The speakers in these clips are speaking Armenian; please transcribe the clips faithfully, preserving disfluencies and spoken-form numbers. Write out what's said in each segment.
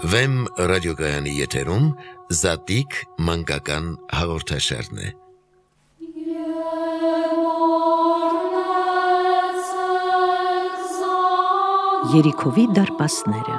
Վեմ ռադիոգայանի եթերում Զատիկ մանկական հաղորդաշարն է։ Երիքովի դարպասները։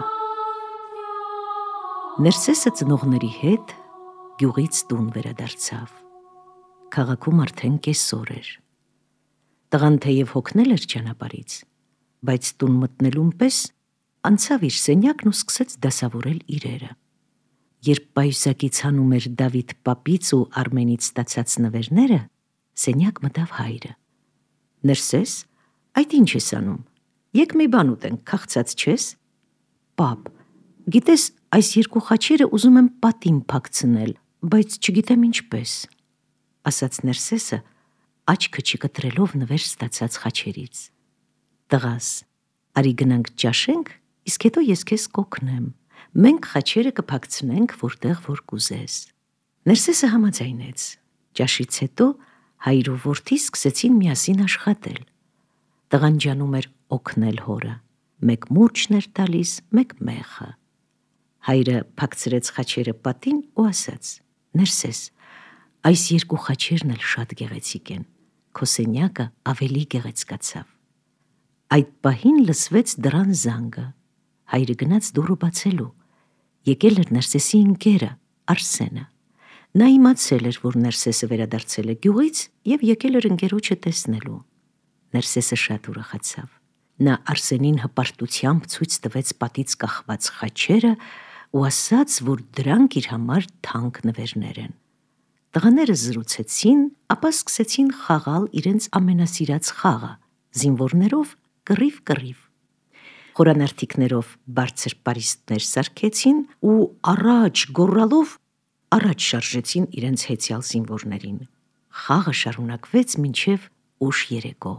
Ներսեսը ծնողների հետ գյուղից տուն վերադարձավ։ Քաղաքում արդեն կեսօր էր։ Տղան թեև հոգնել էր ճանապարհից, բայց տուն մտնելուն պես անցավ իր սենյակն ու սկսեց դասավորել իրերը։ Երբ պայուսակից հանում էր Դավիթ պապից ու Արմենից ստացած նվերները, սենյակ մտավ հայրը։ Ներսես, այդ ինչ ես անում։ Եկ մի բան ուտենք, քաղցած չես։ Պապ, գիտես, այս երկու խաչերը ուզում եմ պատին փակցնել, բայց չգիտեմ ինչպես, ասաց Ներսեսը, աչքը չկտրելով նվեր ստացած խաչերից։ Տղաս, արի գնանք ճաշենք, իսկ հետո ես քեզ կօգնեմ։ Մենք խաչերը կփակցնենք, որտեղ որ կուզես։ Ներսեսը համաձայնեց։ Ճաշից հետո հայր ու որդի սկսեցին միասին աշխատել։ Տղան ջանում էր օգնել հորը, մեկ մուրճն էր տալիս, մեկ մեխը։ Հայրը փակցրեց խաչերը պատին ու ասաց. Ներսես, այս երկու խաչերն էլ շատ գեղեցիկ են, քո սենյակը ավելի գեղեցկացավ։ Այդ պահին լսվեց դռան զանգը։ Հայրը գնաց դուռը բացելու։ Եկել էր Ներսեսի ընկերը, Արսենը։ Նա իմացել էր, որ Ներսեսը վերադարձել է գյուղից և եկել էր ընկերոջը տեսնելու։ Ներսեսը շատ ուրախացավ։ Նա Արսենին հպարտությամբ ցույց տվեց պատից կախված խաչերը ու ասաց, որ դրանք իր համար թանկ նվերներ են։ Տղաները զրուցեցին, ապա սկսեցին խաղալ իրենց ամենասիրած խաղը՝ զինվորներով կռիվ-կռիվ։ Խորանարդիկներով բարձր պարիսպներ սարքեցին ու առաջ գոռալով առաջ շարժեցին իրենց հեծյալ զինվորներին։ Խաղը շարունակվեց մինչև ուշ երեկո։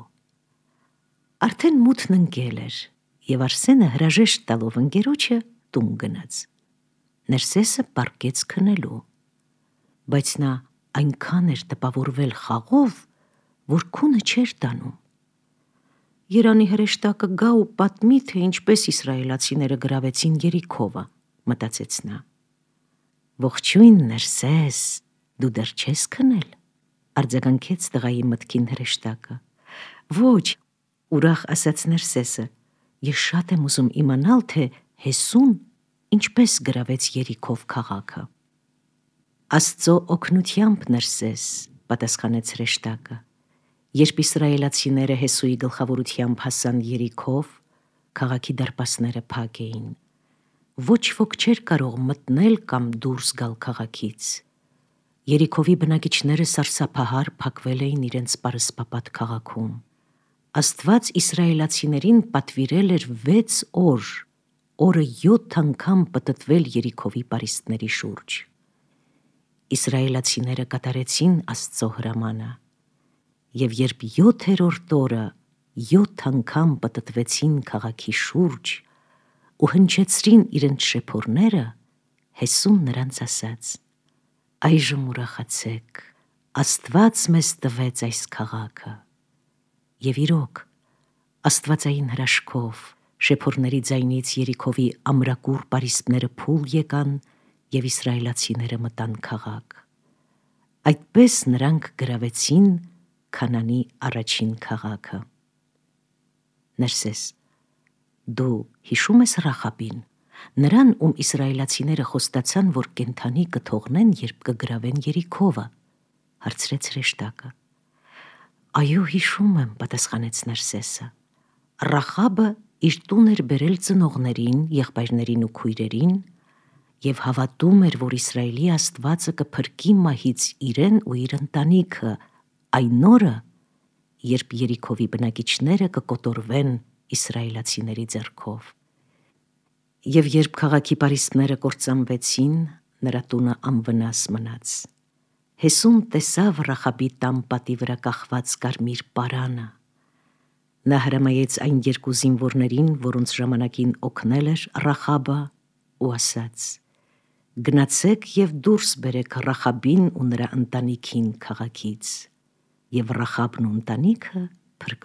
Արդեն մութն ընկել էր, և Արսենը հրաժեշտ տալով ընկերոջը տուն գնաց։ Ներսեսը պառկեց քնելու, բայց նա այնքան էր տպավորվել խաղով, որ քունը չէր տանում։ Երանի հրեշտակը գա ու պատմի, թե ինչպես իսրայելացիները գրավեցին Երիքովը, մտածեց նա։ Ողջույն, Ներսես, դու դեռ չես քնել, արձագանքեց տղայի մտքին հրեշտակը։ Ոչ, ուրախ ասաց Ներսեսը, ես շատ եմ ուզում իմանալ, թե Հեսուն ինչպես գրավեց Երիքով քաղաքը։ Աստծո օգնությամբ, Ներսես, պատասխանեց հրեշտակը։ Երբ իսրայելացիները Հեսուի գլխավորությամբ հասան Երիքով, քաղաքի դարպասները փակ էին։ Ոչ ոք չէր կարող մտնել կամ դուրս գալ քաղաքից։ Երիքովի բնակիչները սարսափահար փակվել էին իրենց պարսպապատ քաղաքում։ Աստված իսրայելացիներին պատվիրել էր վեց օր, օրը յոթ անգամ պտտվել Երիքովի պարիսպների շուրջ։ Իսրայելացիները կատարեցին Աստծո հրամանը, և երբ յոթերորդ օրը յոթ անգամ պտտվեցին քաղաքի շուրջ ու հնչեցրին իրենց շեփորները, Հեսուն նրանց ասաց. այժմ ուրախացեք, Աստված մեզ տվեց այս քաղաքը։ Եվ իրոք, աստվածային հրաշքով, շեփորների ձայնից Երիքովի ամրակուռ պարիսպները փուլ եկան և իսրայելացիները մտան քաղաք։ Այդպես նրանք գրավեցին Քանանի առաջին քաղաքը։ Ներսես, դու հիշում ես Ռախաբին, նրան, ում իսրայելացիները խոստացան, որ կենդանի կթողնեն, երբ կգրավեն Երիքովը, հարցրեց հրեշտակը։ Այո, հիշում եմ, պատասխանեց Ներսեսը։ Ռախաբը իր տուն էր բերել ծնողներին, եղբայրներին ու քույրերին և հավատում էր, որ Իսրայելի Աստվածը կփրկի մահից իրեն ու իր ընտանիքը այն օրը, երբ Երիքովի բնակիչները կկոտորվեն իսրայելացիների ձեռքով։ Եվ երբ քաղաքի պարիսպները կործանվեցին, նրա տունը անվնաս մնաց։ Հեսուն տեսավ Ռախաբի տան պատի վրա կախված կարմիր պարանը։ Նա հրամայեց այն երկու զինվորներին, որոնց ժամանակին օգնել էր Ռախաբը, ու ասաց. գնացեք և դուրս բերեք Ռախաբին ու նրա ընտանիքին քաղաքից։ Եվ Ռախաբն ու ընտանիքը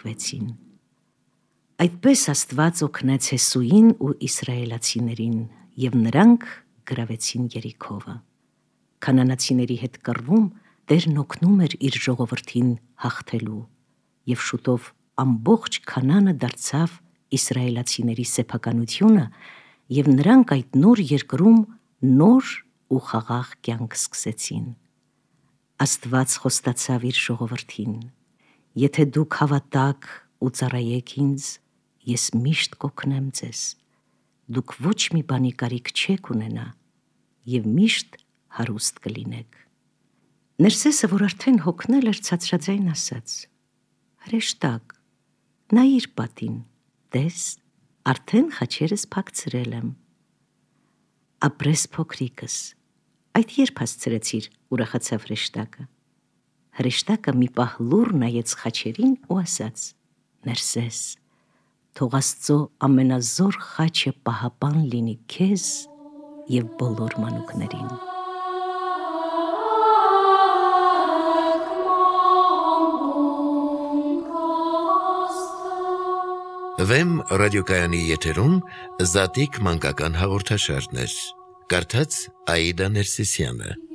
փրկվեցին։ Այդպես Աստված օգնեց Հեսուին ու իսրայելացիներին, և նրանք գրավեցին Երիքովը։ Քանանացիների հետ կռվում Տերն օգնում էր իր ժողովրդին հաղթելու, և շուտով ամբողջ Քանանը դարձավ իսրայելացիների սեփականությունը, և նրանք այդ նոր երկրում նոր ու խաղաղ կյանք սկսեցին։ Աստված խոստացավ իր ժողովրդին. «Եթե դուք հավատաք ու ծառայեք ինձ, ես միշտ կօգնեմ ձեզ, դուք ոչ մի բանի կարիք չեք ունենա և միշտ հարուստ կլինեք»։ Ներսեսը, որ արդեն հոգնել էր, ցածրաձայն ասաց. «Հրեշտակ, նայիր պատին, տես, արդեն խաչերս փակցրել եմ»։ «Ապրես փոքրիկս, այդ երբ հասցրեցիր», ուրախացավ հրեշտակը։ Հրեշտակը մի պահ լուռ նայեց խաչերին ու ասաց. «Ներսես, թող Աստծո ամենազոր խաչը պահապան լինի քեզ և բոլոր մանուկներին»։ Վեմ ռադիոկայանի եթերում Զատիկ մանկական հաղորդաշարներ։ Կարդաց Աիդա Ներսիսյանը։